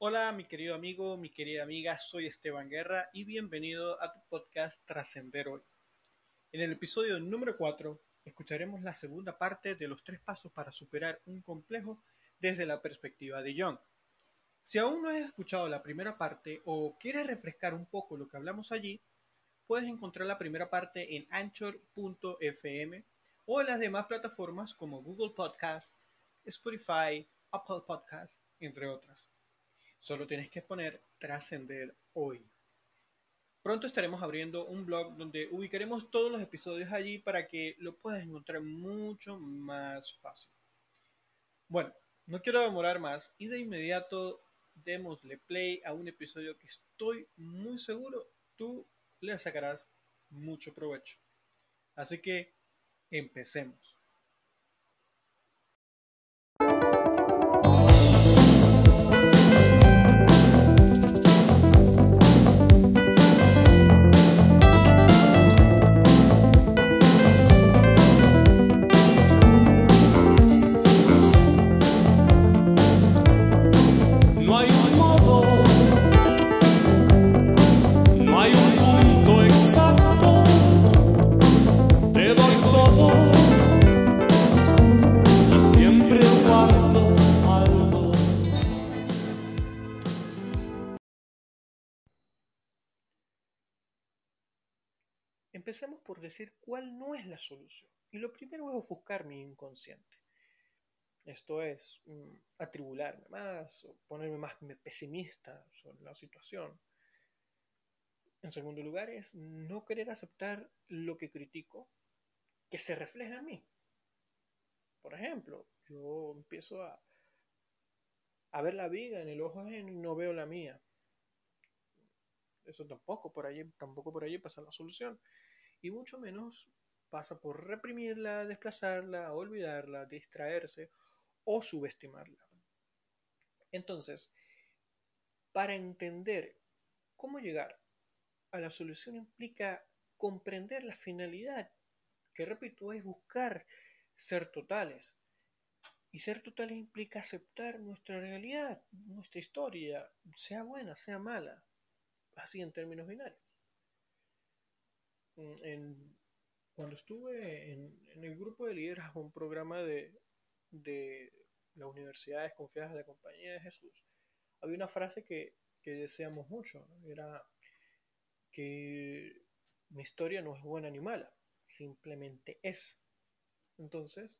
Hola, mi querido amigo, mi querida amiga, soy Esteban Guerra y bienvenido a tu podcast Trascender Hoy. En el episodio número 4 escucharemos la segunda parte de los 3 pasos para superar un complejo desde la perspectiva de Jung. Si aún no has escuchado la primera parte o quieres refrescar un poco lo que hablamos allí, puedes encontrar la primera parte en anchor.fm o en las demás plataformas como Google Podcast, Spotify, Apple Podcast, entre otras. Solo tienes que poner Trascender Hoy. Pronto estaremos abriendo un blog donde ubicaremos todos los episodios allí para que lo puedas encontrar mucho más fácil. Bueno, no quiero demorar más y de inmediato démosle play a un episodio que estoy muy seguro tú le sacarás mucho provecho. Así que empecemos. No hay un modo, no hay un punto exacto, te doy todo y siempre guardo algo. Empecemos por decir cuál no es la solución. Y lo primero es ofuscar mi inconsciente. Esto es atribularme más o ponerme más pesimista sobre la situación. En segundo lugar es no querer aceptar lo que critico que se refleja en mí. Por ejemplo, yo empiezo a ver la viga en el ojo ajeno y no veo la mía. Eso tampoco por allí pasa la solución. Y mucho menos pasa por reprimirla, desplazarla, olvidarla, distraerse o subestimarla. Entonces, para entender cómo llegar a la solución implica comprender la finalidad, que repito, es buscar ser totales. Y ser totales implica aceptar nuestra realidad, nuestra historia, sea buena, sea mala, así en términos binarios. En, Cuando estuve en el grupo de liderazgo, un programa de las universidades confiadas de la Compañía de Jesús, había una frase que deseamos mucho, ¿no? Era que mi historia no es buena ni mala, simplemente es. Entonces,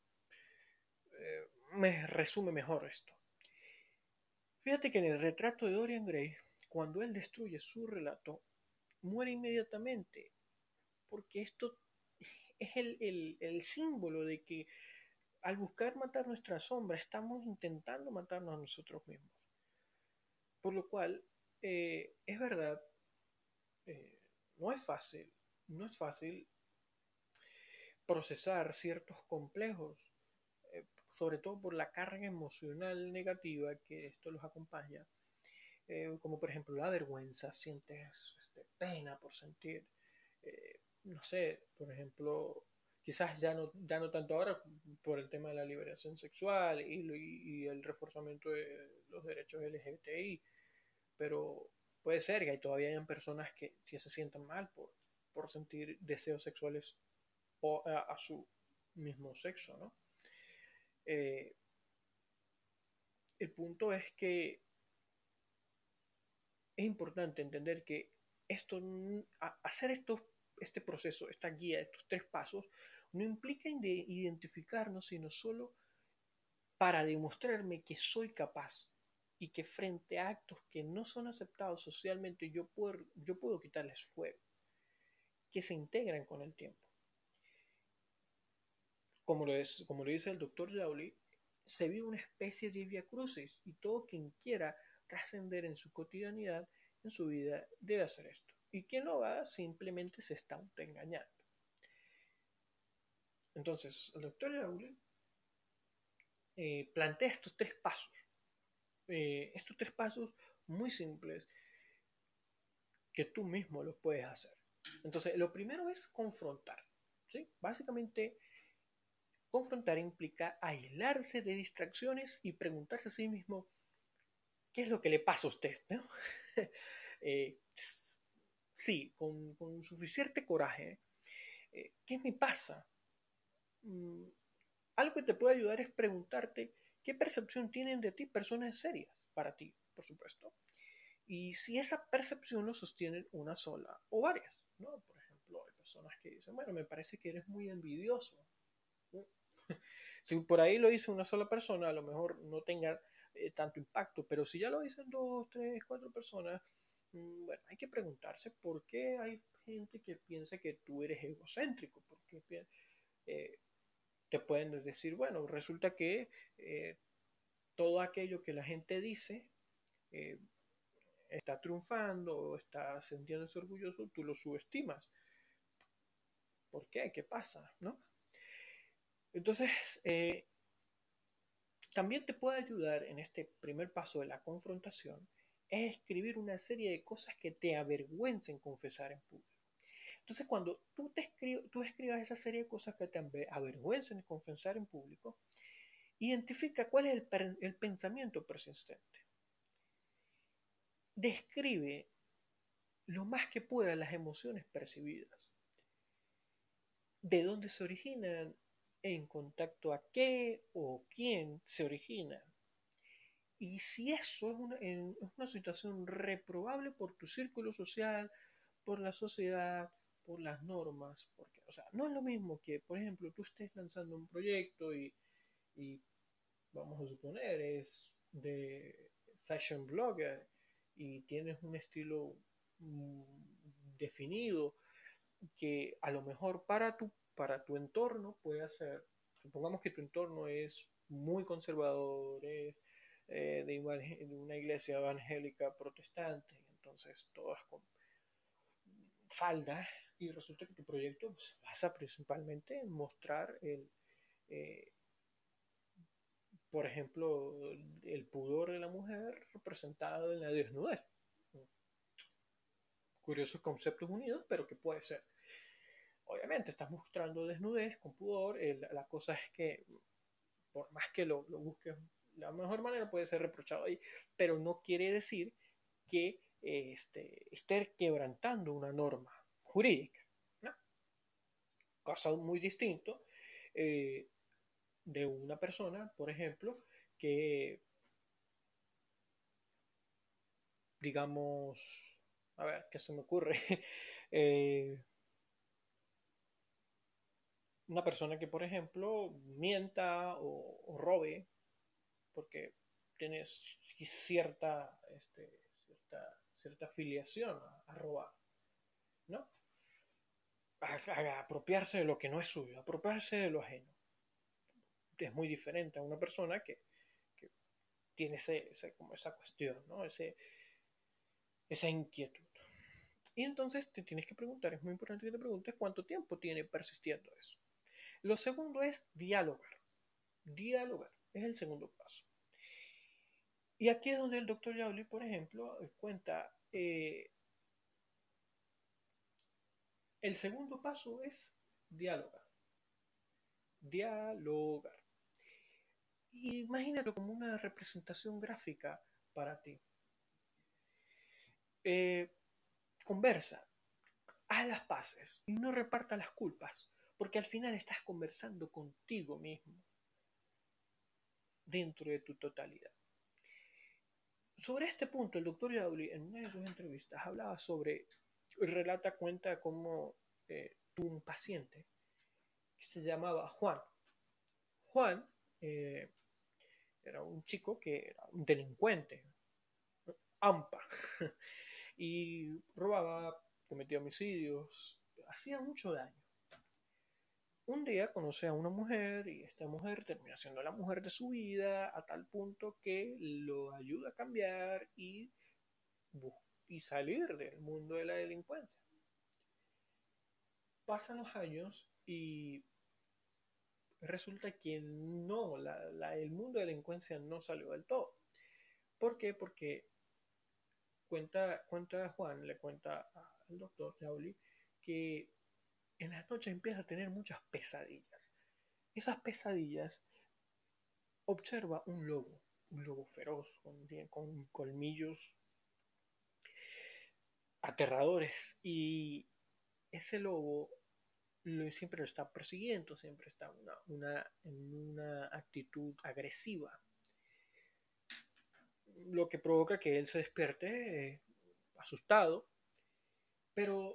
me resume mejor esto. Fíjate que en el retrato de Dorian Gray, cuando él destruye su relato, muere inmediatamente, porque esto es el símbolo de que al buscar matar nuestra sombra, estamos intentando matarnos a nosotros mismos. Por lo cual, es verdad, eh, no es fácil, no es fácil procesar ciertos complejos, sobre todo por la carga emocional negativa que esto los acompaña, como por ejemplo la vergüenza, sientes pena por sentir, no sé, por ejemplo, quizás ya no tanto ahora por el tema de la liberación sexual y el reforzamiento de los derechos LGBTI, pero puede ser que todavía hayan personas que sí se sientan mal por sentir deseos sexuales a su mismo sexo, ¿no? Eh, el punto es que es importante entender que hacer este proceso, esta guía, estos 3 pasos, no implica identificarnos, sino solo para demostrarme que soy capaz y que frente a actos que no son aceptados socialmente yo puedo quitarles fuego, que se integran con el tiempo. Como lo dice el doctor Joule, se vive una especie de via crucis y todo quien quiera trascender en su cotidianidad, en su vida, debe hacer esto. Y quien lo haga simplemente se está autoengañando. Entonces, el doctor Joule plantea estos tres pasos muy simples que tú mismo los puedes hacer. Entonces, lo primero es confrontar. ¿Sí? Básicamente, confrontar implica aislarse de distracciones y preguntarse a sí mismo ¿qué es lo que le pasa a usted? ¿No? Eh, sí, con suficiente coraje. ¿Qué me pasa? Mm, Algo que te puede ayudar es preguntarte qué percepción tienen de ti personas serias, para ti, por supuesto. Y si esa percepción lo sostienen una sola o varias, ¿no? Por ejemplo, hay personas que dicen, bueno, me parece que eres muy envidioso. ¿No? Si por ahí lo dice una sola persona, a lo mejor no tenga tanto impacto, pero si ya lo dicen dos, tres, cuatro personas, bueno, hay que preguntarse por qué hay gente que piensa que tú eres egocéntrico, porque eh, te pueden decir, bueno, resulta que todo aquello que la gente dice eh, está triunfando o está sintiéndose orgulloso, tú lo subestimas. ¿Por qué? ¿Qué pasa? ¿No? Entonces, también te puede ayudar en este primer paso de la confrontación es escribir una serie de cosas que te avergüencen confesar en público. Entonces, cuando tú escribas esa serie de cosas que te avergüencen confesar en público, identifica cuál es el pensamiento persistente. Describe lo más que pueda las emociones percibidas, de dónde se originan, en contacto a qué o quién se origina. Y si eso es una situación reprobable por tu círculo social, por la sociedad, por las normas, porque, o sea, no es lo mismo que, por ejemplo, tú estés lanzando un proyecto y vamos a suponer, es de fashion blogger y tienes un estilo mm, definido que a lo mejor para tu entorno puede ser, supongamos que tu entorno es muy conservador, es de una iglesia evangélica protestante, entonces todas con falda, y resulta que tu proyecto pues, basa principalmente en mostrar eh, por ejemplo, el pudor de la mujer representado en la desnudez. Curiosos conceptos unidos, pero que puede ser. Obviamente estás mostrando desnudez con pudor, la cosa es que por más que lo busques, la mejor manera puede ser reprochado ahí, pero no quiere decir que esté quebrantando una norma jurídica, ¿no? Cosa muy distinto eh, de una persona, por ejemplo, que digamos, a ver, ¿qué se me ocurre? Eh, una persona que, por ejemplo, mienta o robe porque tiene cierta afiliación a robar, ¿no? A apropiarse de lo que no es suyo, apropiarse de lo ajeno. Es muy diferente a una persona que tiene como esa cuestión, ¿no? Esa inquietud. Y entonces te tienes que preguntar, es muy importante que te preguntes cuánto tiempo tiene persistiendo eso. Lo segundo es dialogar. Dialogar es el segundo paso. Y aquí es donde el doctor Yauli, por ejemplo, cuenta, el segundo paso es dialogar. Dialogar. Imagínalo como una representación gráfica para ti. Eh, Conversa, haz las paces y no reparta las culpas, porque al final estás conversando contigo mismo dentro de tu totalidad. Sobre este punto, el doctor Yauli, en una de sus entrevistas, hablaba sobre, cuenta cómo tuvo un paciente que se llamaba Juan. Juan eh, era un chico que era un delincuente, AMPA, y robaba, cometía homicidios, hacía mucho daño. Un día conoce a una mujer y esta mujer termina siendo la mujer de su vida a tal punto que lo ayuda a cambiar y salir del mundo de la delincuencia. Pasan los años y resulta que no, el mundo de la delincuencia no salió del todo. ¿Por qué? Porque cuenta Juan, le cuenta al doctor Lauli que en las noches empieza a tener muchas pesadillas. Esas pesadillas observa un lobo, un lobo feroz, con colmillos aterradores. Y ese lobo siempre lo está persiguiendo, siempre está en una actitud agresiva, lo que provoca que él se despierte asustado, pero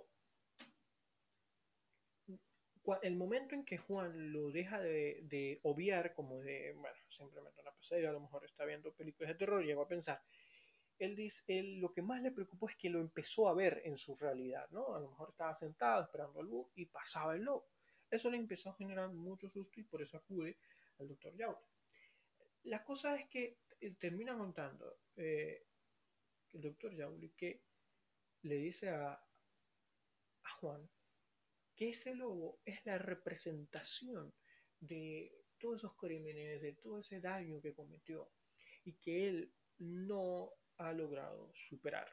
el momento en que Juan lo deja de obviar, como de, bueno, simplemente una pesadilla, a lo mejor está viendo películas de terror, llegó a pensar, él dice, lo que más le preocupó es que lo empezó a ver en su realidad, ¿no? A lo mejor estaba sentado esperando al bus y pasaba el lobo. Eso le empezó a generar mucho susto y por eso acude al doctor Yaula. La cosa es que termina contando el doctor Yauli que le dice a Juan que ese lobo es la representación de todos esos crímenes, de todo ese daño que cometió y que él no ha logrado superar.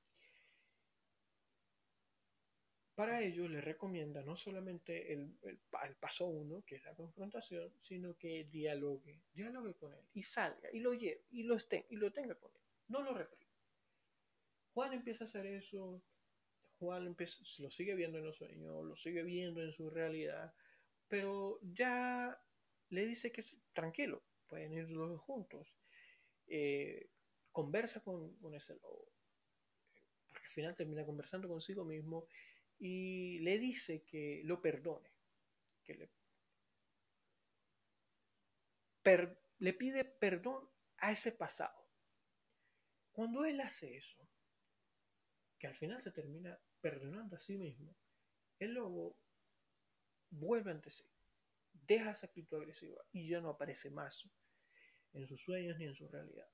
Para ello le recomienda no solamente el paso uno, que es la confrontación, sino que dialogue con él y salga y lo lleve y lo tenga con él, no lo reprima. Juan empieza a hacer eso, lo sigue viendo en los sueños, lo sigue viendo en su realidad, pero ya le dice que tranquilo, pueden ir los dos juntos. Eh, Conversa con ese lobo, porque al final termina conversando consigo mismo y le dice que lo perdone, que le pide perdón a ese pasado. Cuando él hace eso, que al final se termina perdonando a sí mismo, el lobo vuelve ante sí, deja esa actitud agresiva y ya no aparece más en sus sueños ni en su realidad.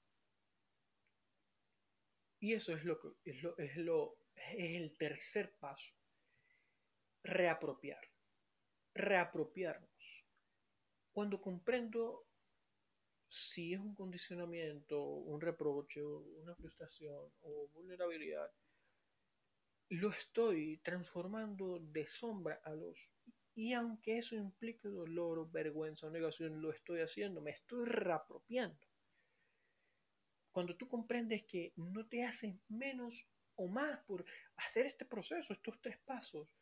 Y eso es es el tercer paso, reapropiar, reapropiarnos. Cuando comprendo si es un condicionamiento, un reproche, una frustración o vulnerabilidad, lo estoy transformando de sombra a luz. Y aunque eso implique dolor, vergüenza o negación, lo estoy haciendo, me estoy reapropiando. Cuando tú comprendes que no te haces menos o más por hacer este proceso, estos tres pasos,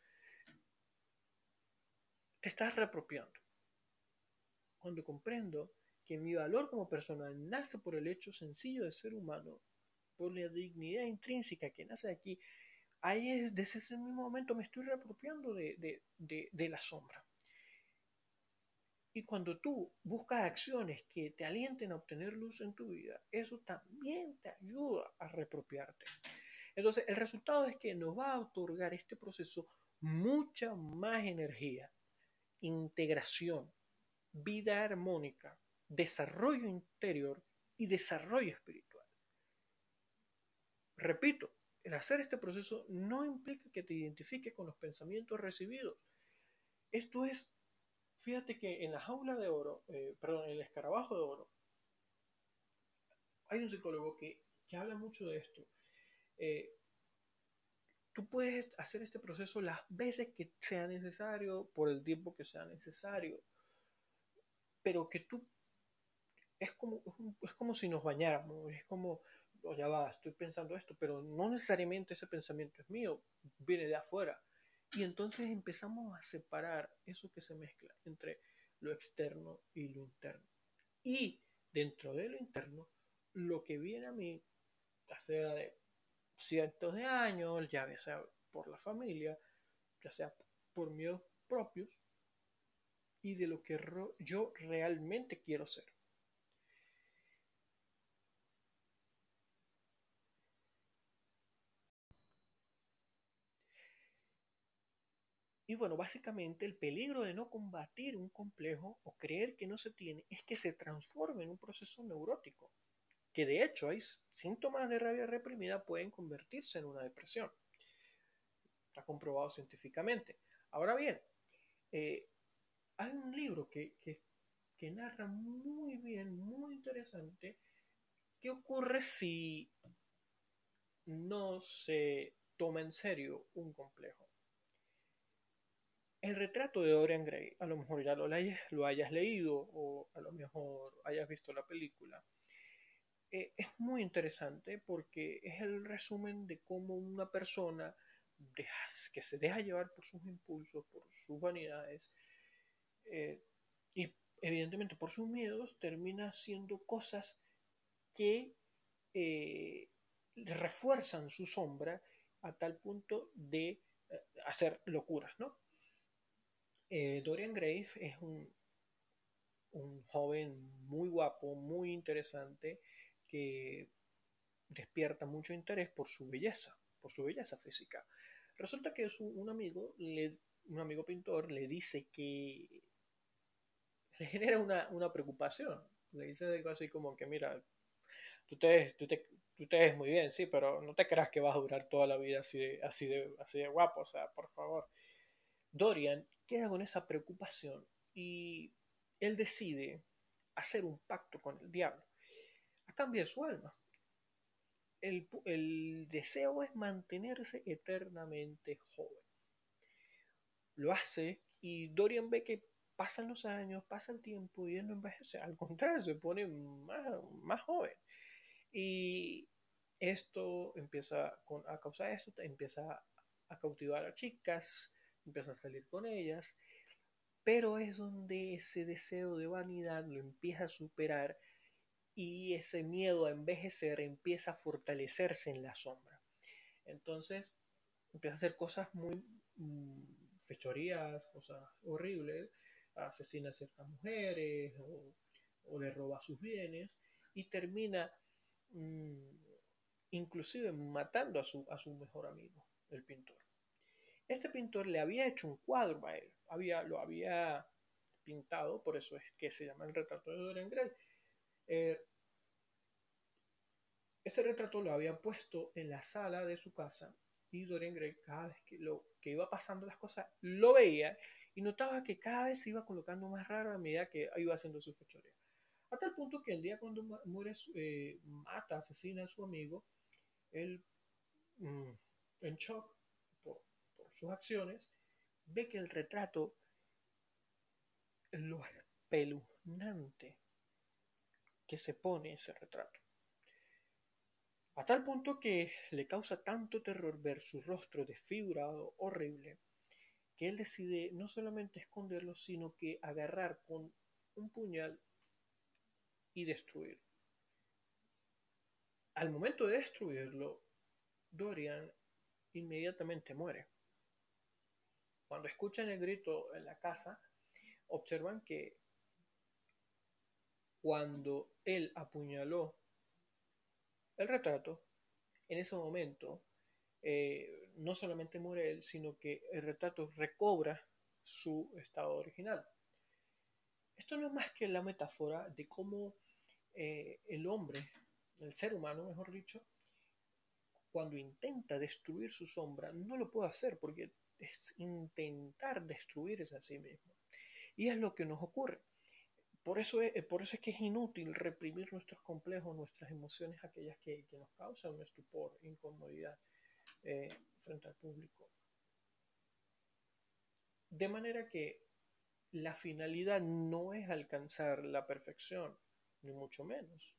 te estás reapropiando. Cuando comprendo que mi valor como persona nace por el hecho sencillo de ser humano, por la dignidad intrínseca que nace de aquí, ahí es, desde ese mismo momento me estoy reapropiando de la sombra. Y cuando tú buscas acciones que te alienten a obtener luz en tu vida, eso también te ayuda a reapropiarte. Entonces, el resultado es que nos va a otorgar este proceso mucha más energía, integración, vida armónica, desarrollo interior y desarrollo espiritual. Repito, el hacer este proceso no implica que te identifiques con los pensamientos recibidos. Esto es, fíjate que en la jaula de oro, perdón, en el escarabajo de oro, hay un psicólogo que habla mucho de esto. Eh, Tú puedes hacer este proceso las veces que sea necesario, por el tiempo que sea necesario, pero que tú es como si nos bañáramos, es como, oh, ya va, estoy pensando esto, pero no necesariamente ese pensamiento es mío, viene de afuera. Y entonces empezamos a separar eso que se mezcla entre lo externo y lo interno. Y dentro de lo interno, lo que viene a mí, ya sea de cientos de años, ya sea por la familia, ya sea por miedos propios, y de lo que yo realmente quiero ser. Y bueno, básicamente el peligro de no combatir un complejo o creer que no se tiene es que se transforme en un proceso neurótico, que de hecho hay síntomas de rabia reprimida pueden convertirse en una depresión. Está comprobado científicamente. Ahora bien, eh, hay un libro que narra muy bien, muy interesante, qué ocurre si no se toma en serio un complejo. El retrato de Dorian Gray, a lo mejor ya lo hayas leído o a lo mejor hayas visto la película, Es muy interesante porque es el resumen de cómo una persona que se deja llevar por sus impulsos, por sus vanidades, eh, y evidentemente por sus miedos, termina haciendo cosas que eh, refuerzan su sombra a tal punto de hacer locuras, ¿no? Dorian Gray es un joven muy guapo, muy interesante, que despierta mucho interés por su belleza física. Resulta que un amigo pintor le dice que le genera una preocupación. Le dice algo así como que, mira, tú te ves muy bien, sí, pero no te creas que vas a durar toda la vida así de guapo, o sea, por favor. Dorian queda con esa preocupación y él decide hacer un pacto con el diablo a cambio de su alma. El deseo es mantenerse eternamente joven. Lo hace y Dorian ve que pasan los años, pasa el tiempo y él no envejece. Al contrario, se pone más joven. Y a causa de esto, empieza a cautivar a chicas, empieza a salir con ellas, pero es donde ese deseo de vanidad lo empieza a superar y ese miedo a envejecer empieza a fortalecerse en la sombra. Entonces empieza a hacer cosas muy fechorías, cosas horribles, asesina a ciertas mujeres o le roba sus bienes y termina mmm, inclusive matando a su mejor amigo, el pintor. Este pintor le había hecho un cuadro a él, lo había pintado, por eso es que se llama el retrato de Dorian Gray. Eh, Ese retrato lo había puesto en la sala de su casa y Dorian Gray cada vez que iba pasando las cosas lo veía y notaba que cada vez se iba colocando más raro a medida que iba haciendo su fechoría. A tal punto que el día cuando muere, asesina a su amigo, él, mm, en shock por sus acciones, ve que el retrato, lo espeluznante que se pone ese retrato. A tal punto que le causa tanto terror ver su rostro desfigurado, horrible, que él decide no solamente esconderlo, sino que agarrar con un puñal y destruirlo. Al momento de destruirlo, Dorian inmediatamente muere. Cuando escuchan el grito en la casa, observan que cuando él apuñaló el retrato, en ese momento no solamente muere él, sino que el retrato recobra su estado original. Esto no es más que la metáfora de cómo el hombre, el ser humano, mejor dicho, cuando intenta destruir su sombra, no lo puede hacer porque es intentar destruirse a sí mismo. Y es lo que nos ocurre. Por eso es que es inútil reprimir nuestros complejos, nuestras emociones, aquellas que nos causan un estupor, incomodidad frente al público. De manera que la finalidad no es alcanzar la perfección, ni mucho menos.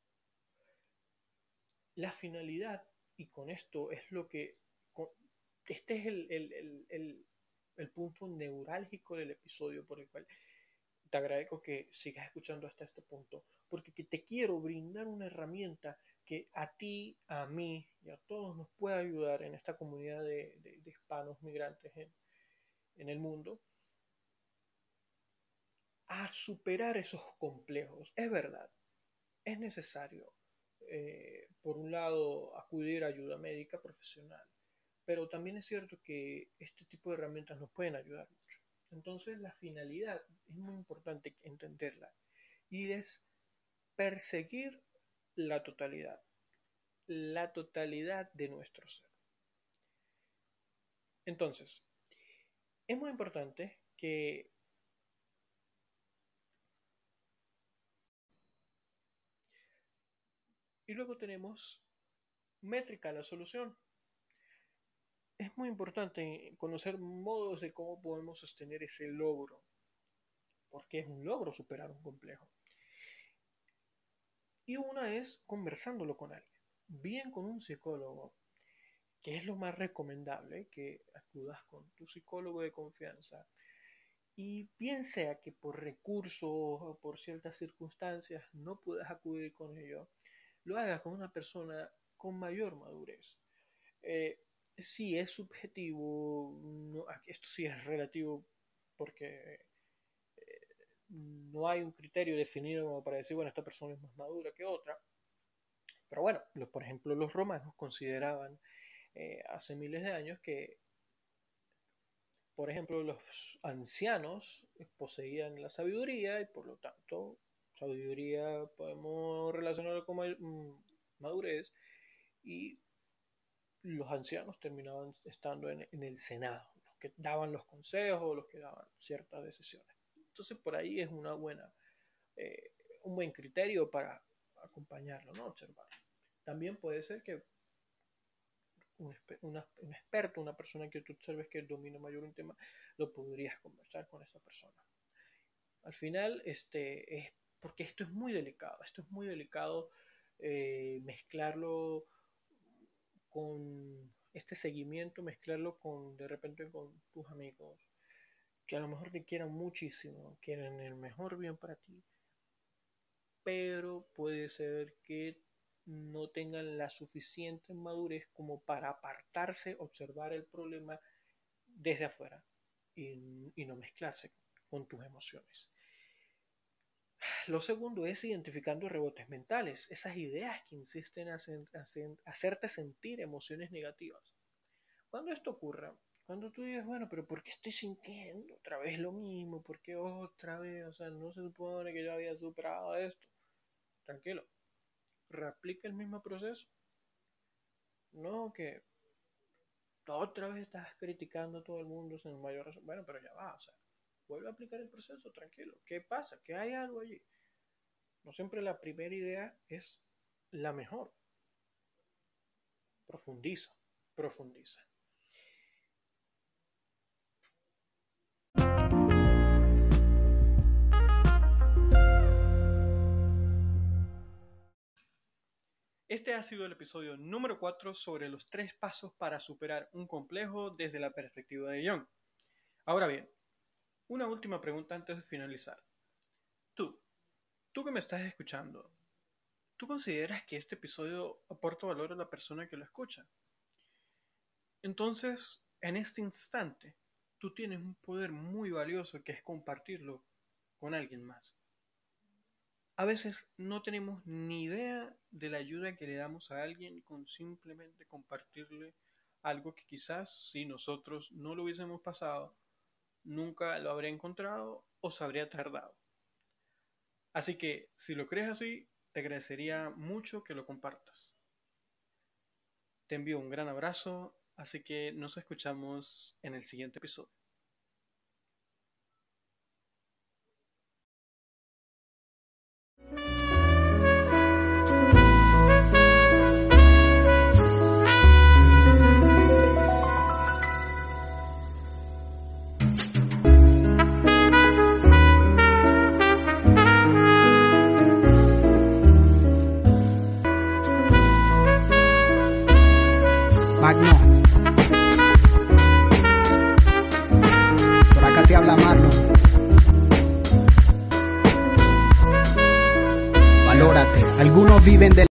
La finalidad, y con esto es lo que... Este es el punto neurálgico del episodio por el cual te agradezco que sigas escuchando hasta este punto, porque te quiero brindar una herramienta que a ti, a mí y a todos nos puede ayudar en esta comunidad de hispanos migrantes en el mundo a superar esos complejos. Es verdad, es necesario, por un lado, acudir a ayuda médica profesional, pero también es cierto que este tipo de herramientas nos pueden ayudar mucho. Entonces, la finalidad es muy importante entenderla y es perseguir la totalidad de nuestro ser. Entonces, es muy importante que y luego tenemos métrica, la solución. Es muy importante conocer modos de cómo podemos sostener ese logro, porque es un logro superar un complejo. Y una es conversándolo con alguien, bien con un psicólogo, que es lo más recomendable, que acudas con tu psicólogo de confianza. Y bien sea que por recursos o por ciertas circunstancias no puedas acudir con ello, lo hagas con una persona con mayor madurez. Sí es subjetivo, no, esto sí es relativo porque no hay un criterio definido como para decir, bueno, esta persona es más madura que otra. Pero bueno, por ejemplo, los romanos consideraban hace miles de años que, por ejemplo, los ancianos poseían la sabiduría y por lo tanto, sabiduría podemos relacionarlo con madurez, y los ancianos terminaban estando en el Senado, los que daban los consejos, los que daban ciertas decisiones. Entonces por ahí es un buen criterio para acompañarlo, ¿no? Observarlo. También puede ser que un experto, una persona que tú observes que domina mayor un tema, lo podrías conversar con esa persona. Al final, es porque esto es muy delicado, mezclarlo con este seguimiento, mezclarlo de repente con tus amigos, que a lo mejor te quieran muchísimo, quieren el mejor bien para ti, pero puede ser que no tengan la suficiente madurez como para apartarse, observar el problema desde afuera y no mezclarse con tus emociones. Lo segundo es identificando rebotes mentales, esas ideas que insisten en hacerte sentir emociones negativas. Cuando esto ocurra, cuando tú digas, bueno, pero ¿por qué estoy sintiendo otra vez lo mismo? ¿Por qué otra vez? O sea, no se supone que yo había superado esto. Tranquilo, reaplica el mismo proceso. No que otra vez estás criticando a todo el mundo sin mayor razón. Bueno, pero ya va, o sea, vuelve a aplicar el proceso, tranquilo. ¿Qué pasa? ¿Que hay algo allí? No siempre la primera idea es la mejor. Profundiza. Este ha sido el episodio número 4 sobre los 3 pasos para superar un complejo desde la perspectiva de Jung. Ahora bien, una última pregunta antes de finalizar. Tú que me estás escuchando, ¿tú consideras que este episodio aporta valor a la persona que lo escucha? Entonces, en este instante, tú tienes un poder muy valioso que es compartirlo con alguien más. A veces no tenemos ni idea de la ayuda que le damos a alguien con simplemente compartirle algo que quizás si nosotros no lo hubiésemos pasado, nunca lo habría encontrado o se habría tardado. Así que si lo crees así, te agradecería mucho que lo compartas. Te envío un gran abrazo, así que nos escuchamos en el siguiente episodio. Magno. Por acá te habla Marlon. Valórate. Algunos viven de